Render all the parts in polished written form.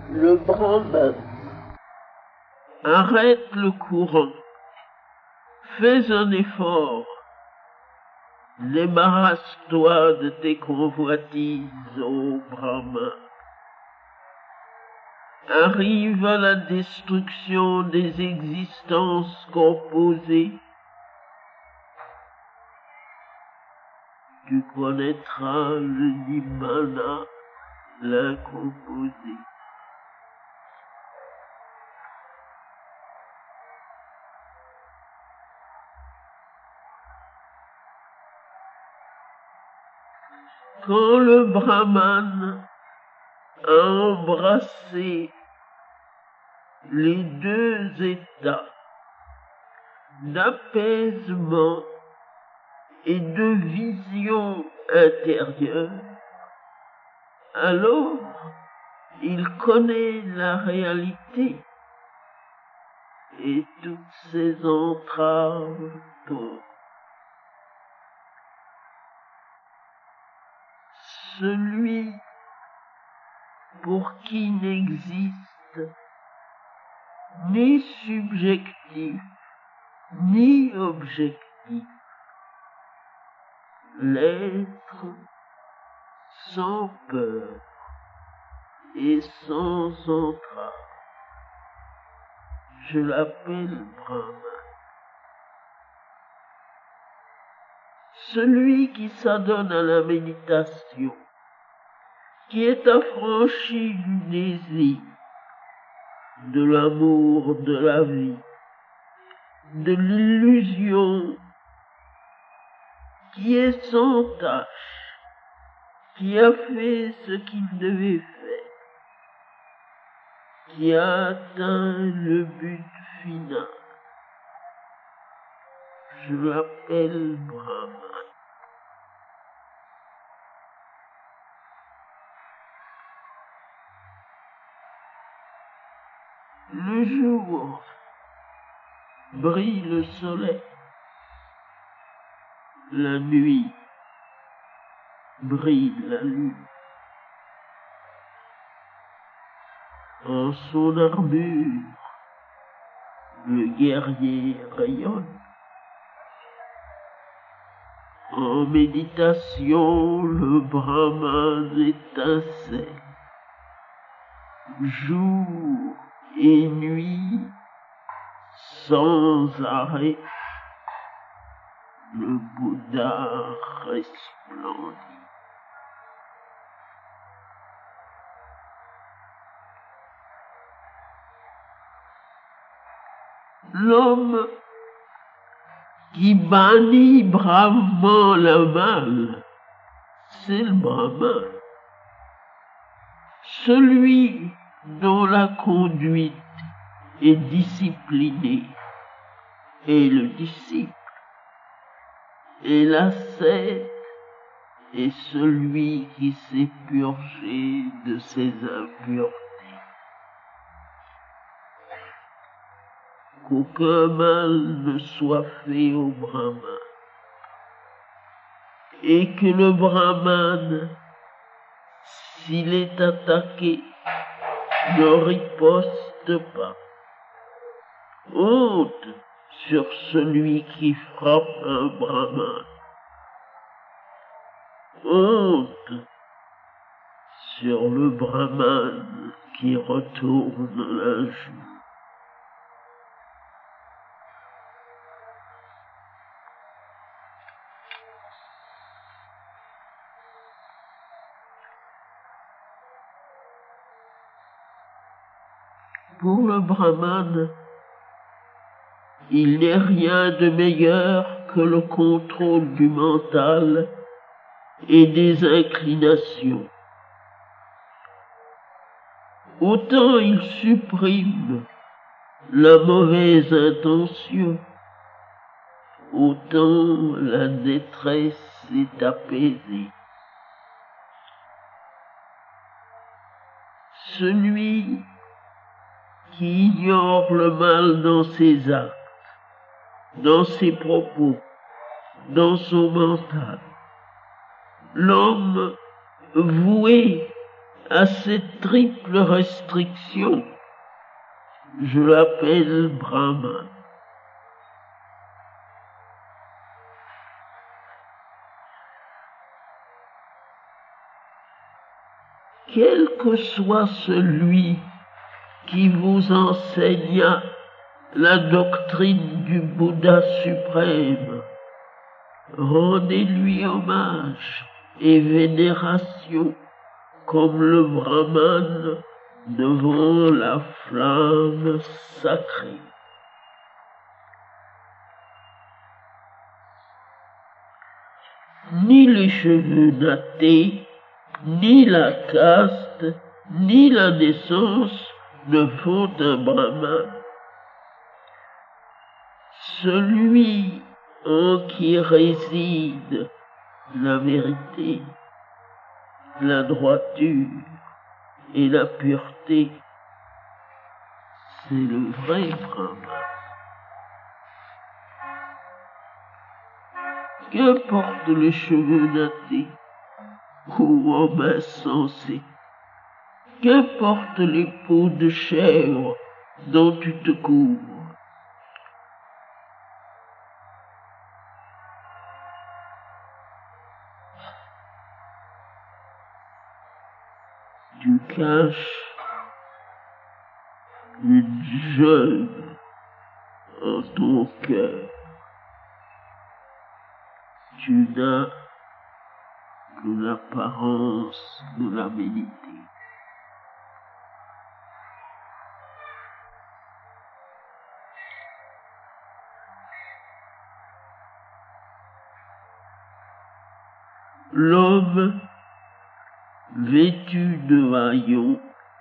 Le brahman. Arrête le courant. Fais un effort. Débarrasse-toi de tes convoitises, ô Brahma. Arrive à la destruction des existences composées. Tu connaîtras le Nibbana, l'incomposé. Quand le Brahman a embrassé les deux états d'apaisement et de vision intérieure, alors il connaît la réalité et toutes ses entraves tombent. Celui pour qui n'existe ni subjectif ni objectif, l'être sans peur et sans entrave. Je l'appelle Brahman. Celui qui s'adonne à la méditation, qui est affranchi du désir, de l'amour de la vie, de l'illusion, qui est sans tâche, qui a fait ce qu'il devait faire, qui a atteint le but final. Je l'appelle Brahman. Le jour brille le soleil, la nuit brille la lune. En son armure, le guerrier rayonne. En méditation, le Brahman étincelle. Jour et nuit, sans arrêt, le Bouddha resplendit. L'homme qui bannit bravement le mal, c'est le Brahman. Celui dont la conduite est disciplinée est le disciple, et l'ascète est celui qui s'est purgé de ses impuretés. Qu'aucun mal ne soit fait au Brahman, et que le Brahman, s'il est attaqué, ne riposte pas. Honte sur celui qui frappe un Brahman. Honte sur le Brahman qui retourne l'injure. Pour le Brahman, il n'est rien de meilleur que le contrôle du mental et des inclinations. Autant il supprime la mauvaise intention, autant la détresse est apaisée. Celui qui ignore le mal dans ses actes, dans ses propos, dans son mental. L'homme voué à cette triple restriction, je l'appelle Brahman. Quel que soit celui qui vous enseigna la doctrine du Bouddha suprême, rendez-lui hommage et vénération comme le Brahman devant la flamme sacrée. Ni les cheveux nattés, ni la caste, ni la naissance ne font un Brahman. Celui en qui réside la vérité, la droiture et la pureté, c'est le vrai Brahman. Qu'importe les cheveux nattés ou en insensé, qu'importe les peaux de chèvre dont tu te couvres, tu caches une jeune en ton cœur. Tu n'as que l'apparence de l'aménité. L'homme vêtu de haillons,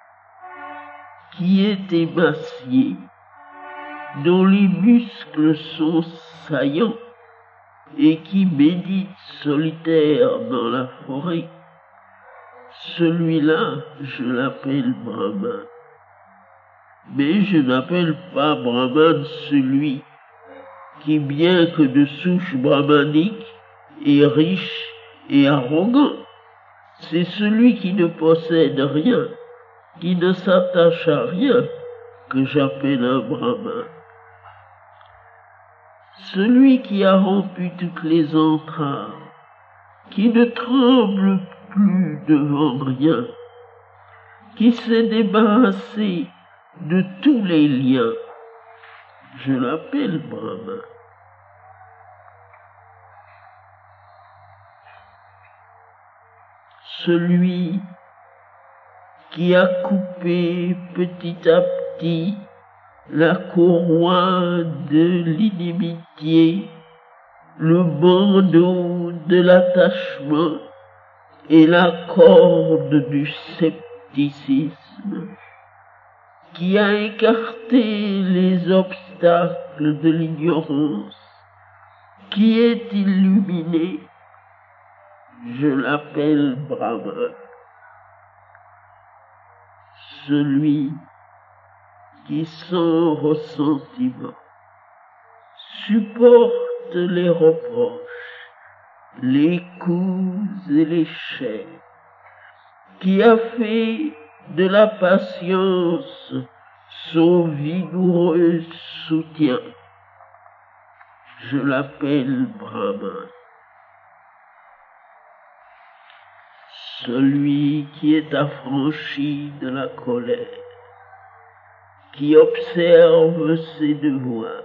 qui est émacié, dont les muscles sont saillants, et qui médite solitaire dans la forêt, celui-là, je l'appelle Brahman. Mais je n'appelle pas Brahman celui qui, bien que de souche brahmanique, est riche et arrogant. C'est celui qui ne possède rien, qui ne s'attache à rien, que j'appelle un Brahman. Celui qui a rompu toutes les entraves, qui ne tremble plus devant rien, qui s'est débarrassé de tous les liens, je l'appelle Brahman. Celui qui a coupé petit à petit la courroie de l'inimitié, le bandeau de l'attachement et la corde du scepticisme, qui a écarté les obstacles de l'ignorance, qui est illuminé, je l'appelle Brahman. Celui qui sans ressentiment supporte les reproches, les coups et les chaînes, qui a fait de la patience son vigoureux soutien, je l'appelle Brahman. Celui qui est affranchi de la colère, qui observe ses devoirs,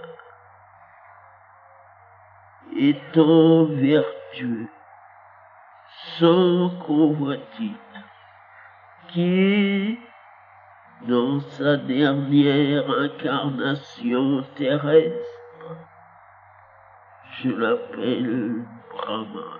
étant vertueux, sans convoitise, qui est dans sa dernière incarnation terrestre, je l'appelle Brahman.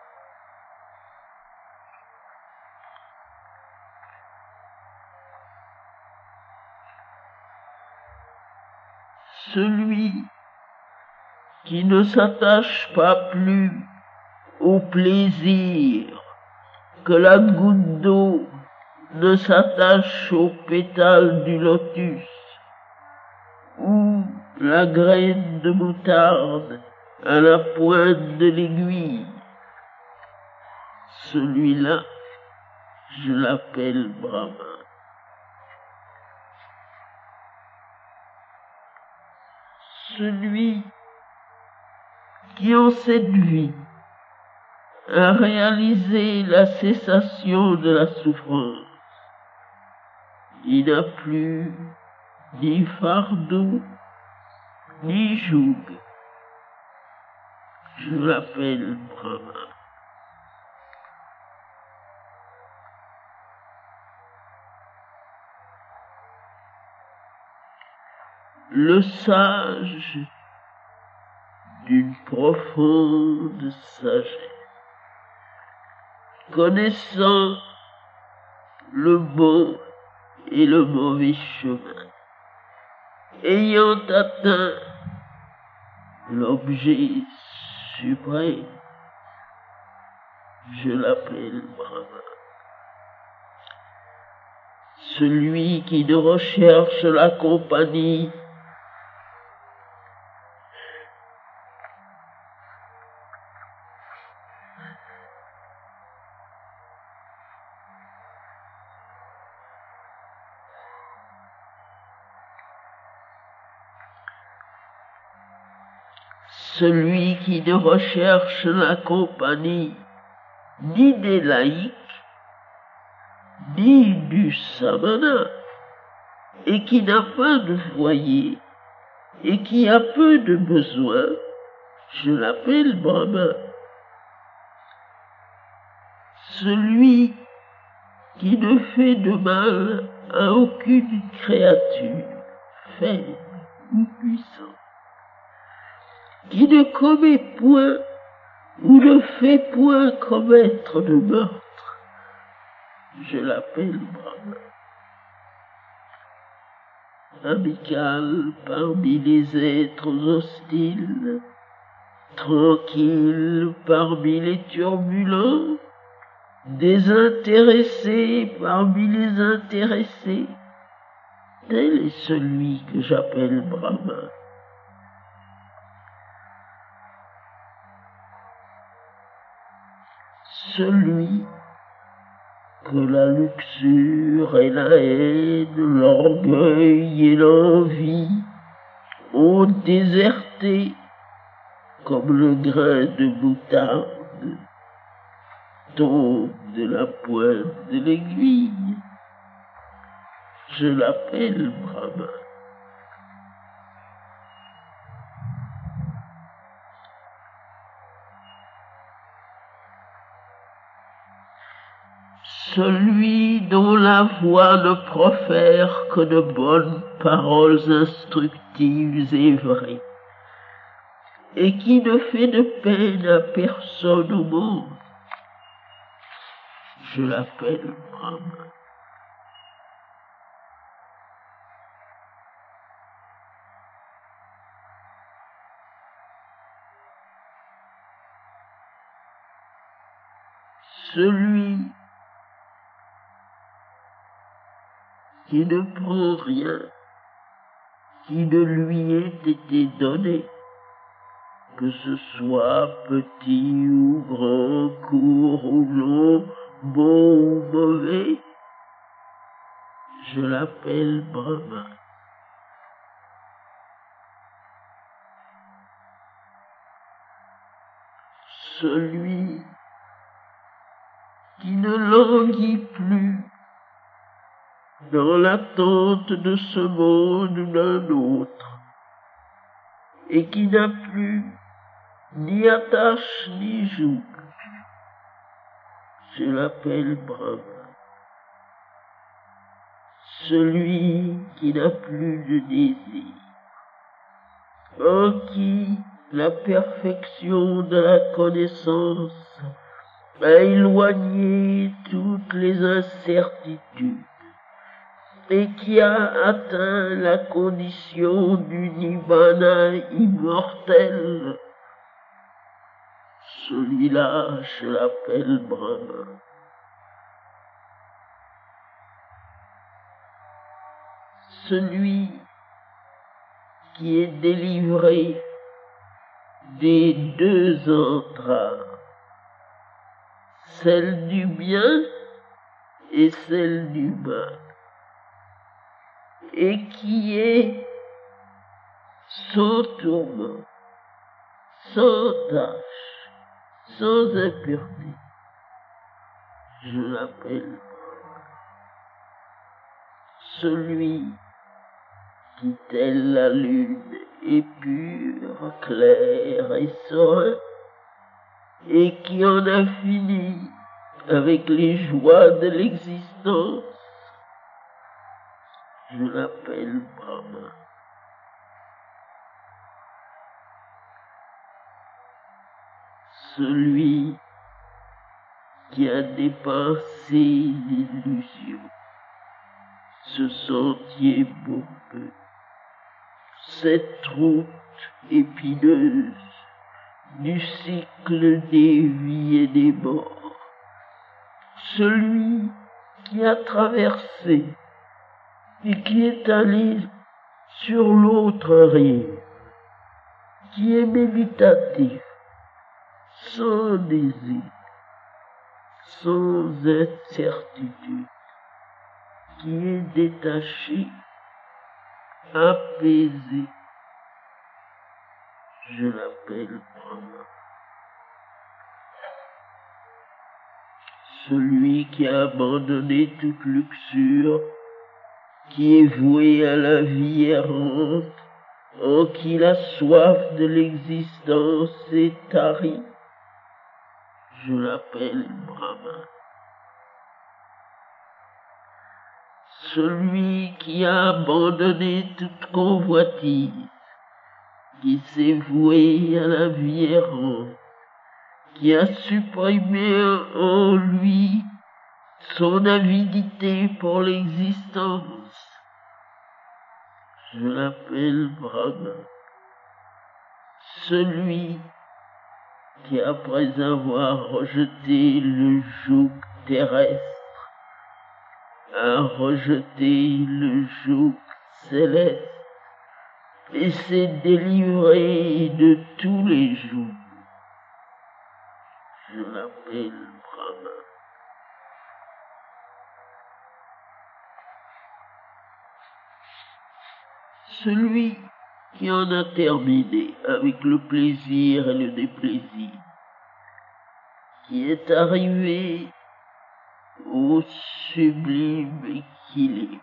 Celui qui ne s'attache pas plus au plaisir que la goutte d'eau ne s'attache aux pétales du lotus, ou la graine de moutarde à la pointe de l'aiguille. Celui-là, je l'appelle Brahman. Celui qui en cette vie a réalisé la cessation de la souffrance, il n'a plus ni fardeau, ni joug. Je l'appelle Brahman. Le sage d'une profonde sagesse, connaissant le bon et le mauvais chemin, ayant atteint l'objet suprême, je l'appelle Brahman. Celui qui ne recherche la compagnie celui qui ne recherche la compagnie ni des laïcs, ni du samana, et qui n'a pas de foyer, et qui a peu de besoins, je l'appelle Brahman. Celui qui ne fait de mal à aucune créature, faible ou puissante, qui ne commet point ou ne fait point commettre de meurtre, je l'appelle Brahman. Amical parmi les êtres hostiles, tranquille parmi les turbulents, désintéressé parmi les intéressés, tel est celui que j'appelle Brahman. Celui que la luxure et la haine, l'orgueil et l'envie ont déserté comme le grain de moutarde tombe de la pointe de l'aiguille. Je l'appelle Brahman. Celui dont la voix ne profère que de bonnes paroles instructives et vraies, et qui ne fait de peine à personne au monde, je l'appelle Brahman. Celui qui ne prend rien qui ne lui ait été donné, que ce soit petit ou grand, court ou long, bon ou mauvais, je l'appelle Brahman. Celui qui ne languit plus dans l'attente de ce monde ou d'un autre, et qui n'a plus ni attache ni joug, je l'appelle Brahman. Celui qui n'a plus de désir, en qui la perfection de la connaissance a éloigné toutes les incertitudes, et qui a atteint la condition du nirvana immortel, celui-là, je l'appelle Brahman. Celui qui est délivré des deux entraves, celle du bien et celle du mal, et qui est sans tourment, sans tache, sans impureté. Je l'appelle celui qui, telle la lune, est pur, clair et serein, et qui en a fini avec les joies de l'existence. Je l'appelle Brahma. Celui qui a dépassé l'illusion, ce sentier bourbeux, cette route épineuse du cycle des vies et des morts, celui qui a traversé et qui est allé sur l'autre rive, qui est méditatif, sans désir, sans incertitude, qui est détaché, apaisé. Je l'appelle Brahma. Celui qui a abandonné toute luxure, qui est voué à la vie errante, en qui la soif de l'existence est tarie. Je l'appelle Brahma. Celui qui a abandonné toute convoitise, qui s'est voué à la vie errante, qui a supprimé en lui son avidité pour l'existence. Je l'appelle Brahma. Celui qui, après avoir rejeté le joug terrestre, a rejeté le joug céleste et s'est délivré de tous les jougs. Je l'appelle Brahma. Celui qui en a terminé avec le plaisir et le déplaisir, qui est arrivé au sublime équilibre,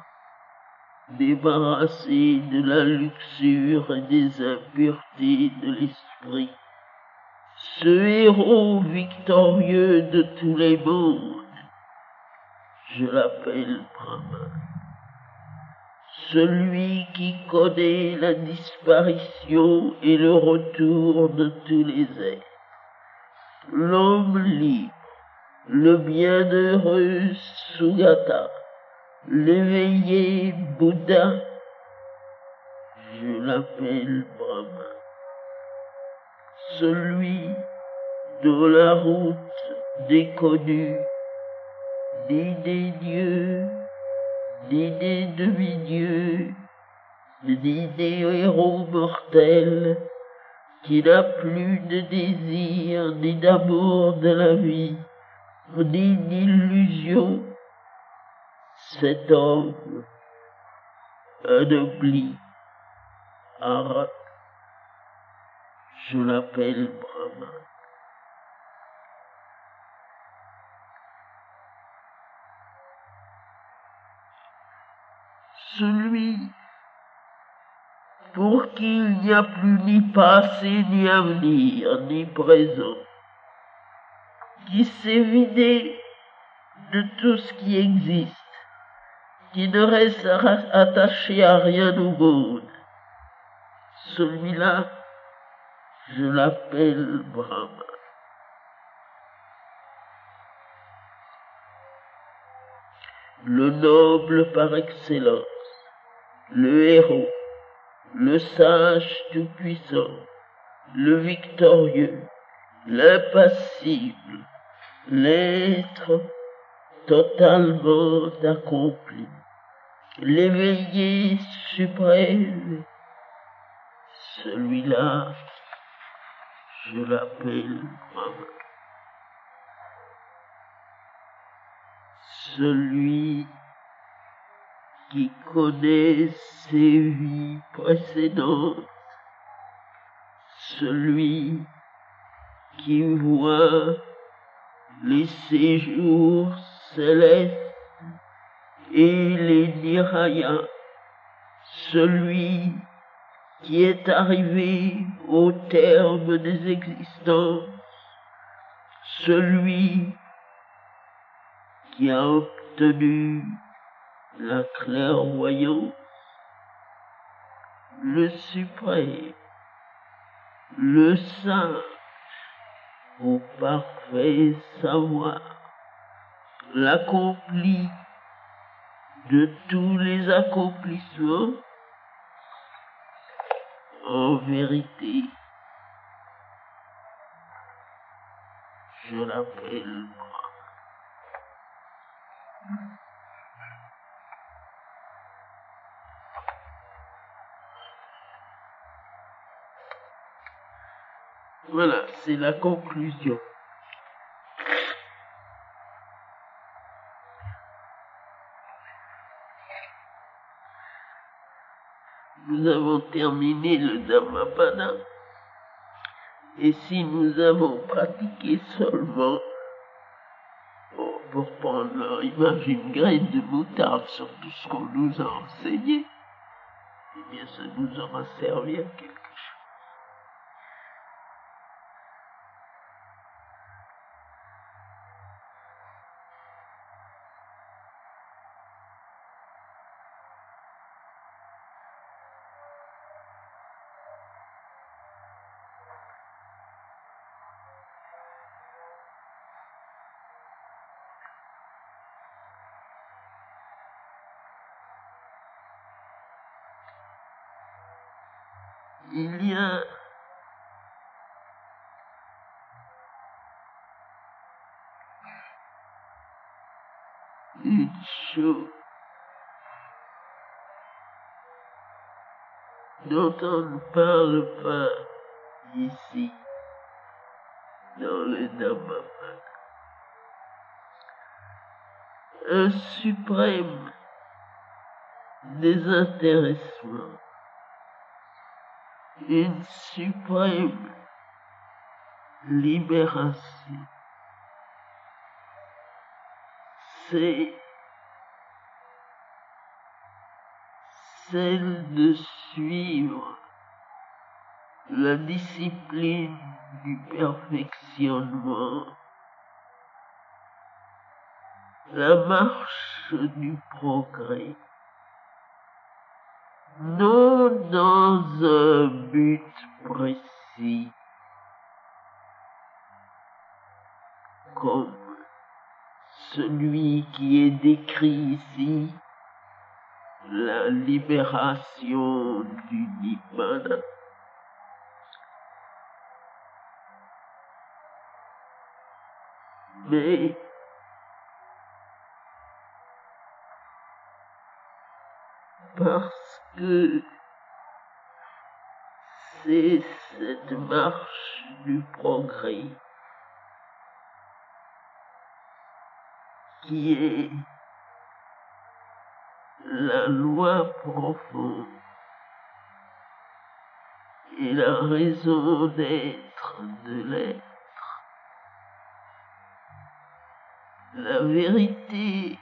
débarrassé de la luxure et des impuretés de l'esprit, ce héros victorieux de tous les mondes, je l'appelle Brahma. Celui qui connaît la disparition et le retour de tous les êtres, l'homme libre, le bienheureux Sugata, l'éveillé Bouddha, je l'appelle Brahma. Celui dont la route déconnue d'idées dieux, d'idées demi-dieux, d'idées héros mortels, qui n'a plus de désir ni d'amour de la vie, ni d'illusion, cet homme anobli, Ara, je l'appelle Brahma. Celui pour qui il n'y a plus ni passé, ni avenir, ni présent, qui s'est vidé de tout ce qui existe, qui ne reste attaché à rien au monde. Celui-là, je l'appelle Brahma. Le noble par excellence, le héros, le sage tout-puissant, le victorieux, l'impassible, l'être totalement accompli, l'éveillé suprême, celui-là, je l'appelle Brahma. celui qui connaît ses vies précédentes, celui qui voit les séjours célestes et les nirayas, celui qui est arrivé au terme des existences, celui qui a obtenu la clairvoyance, le suprême, le saint, au parfait savoir, l'accompli de tous les accomplissements, en vérité, je l'appelle moi. Voilà, c'est la conclusion. Nous avons terminé le Dhammapada. Et si nous avons pratiqué seulement, pour prendre leur image, une graine de moutarde sur tout ce qu'on nous a enseigné, eh bien ça nous aura servi à quelque chose. Il y a une chose dont on ne parle pas ici, dans le Dhammapada. Un suprême désintéressement, une suprême libération. C'est celle de suivre la discipline du perfectionnement, la marche du progrès, non dans un but précis, comme celui qui est décrit ici, la libération du Nibbana. Mais parce que c'est cette marche du progrès qui est la loi profonde et la raison d'être de l'être, la vérité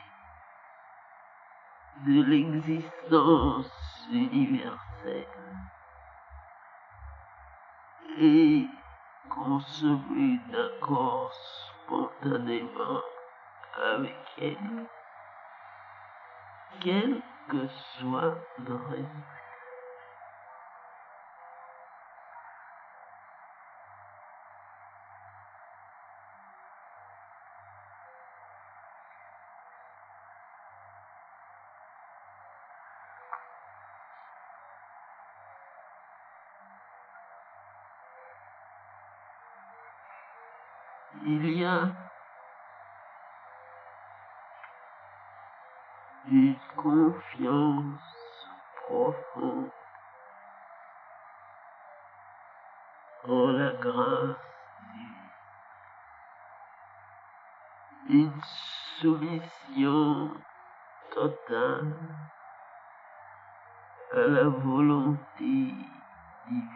de l'existence universelle et consommée d'accord spontanément avec elle, quel que soit le résultat. Il y a une confiance profonde en la grâce divine, une soumission totale à la volonté divine.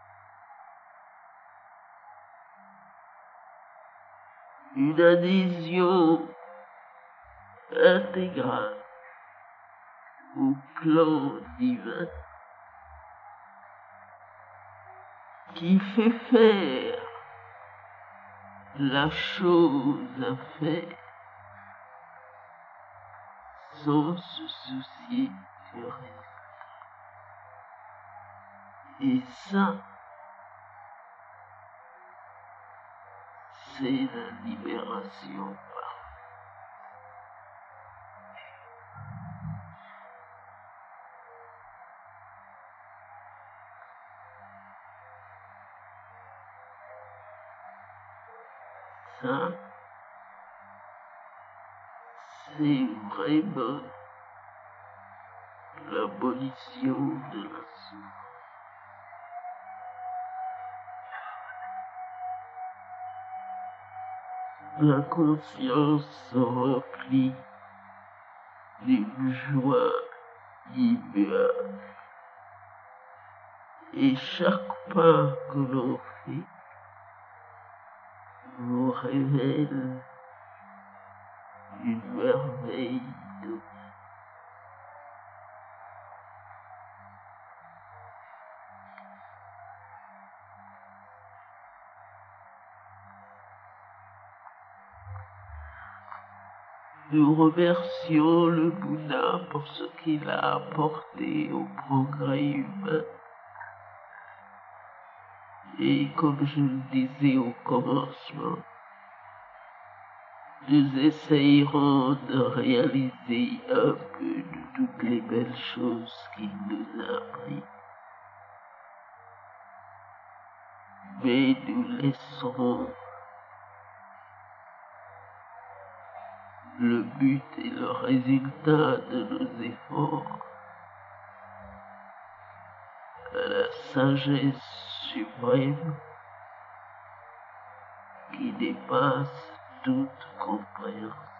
Une adhésion intégrale au plan divin qui fait faire la chose à faire sans se soucier du reste. Et ça, c'est la libération parfaite. Ça, c'est vraiment l'abolition de la souffrance. La conscience se remplit d'une joie immuable. Et chaque pas que l'on fait vous révèle une merveille de vie. Nous remercions le Bouddha pour ce qu'il a apporté au progrès humain. Et comme je le disais au commencement, nous essayerons de réaliser un peu de toutes les belles choses qu'il nous a appris. Mais nous laisserons le but et le résultat de nos efforts à la sagesse suprême qui dépasse toute compréhension.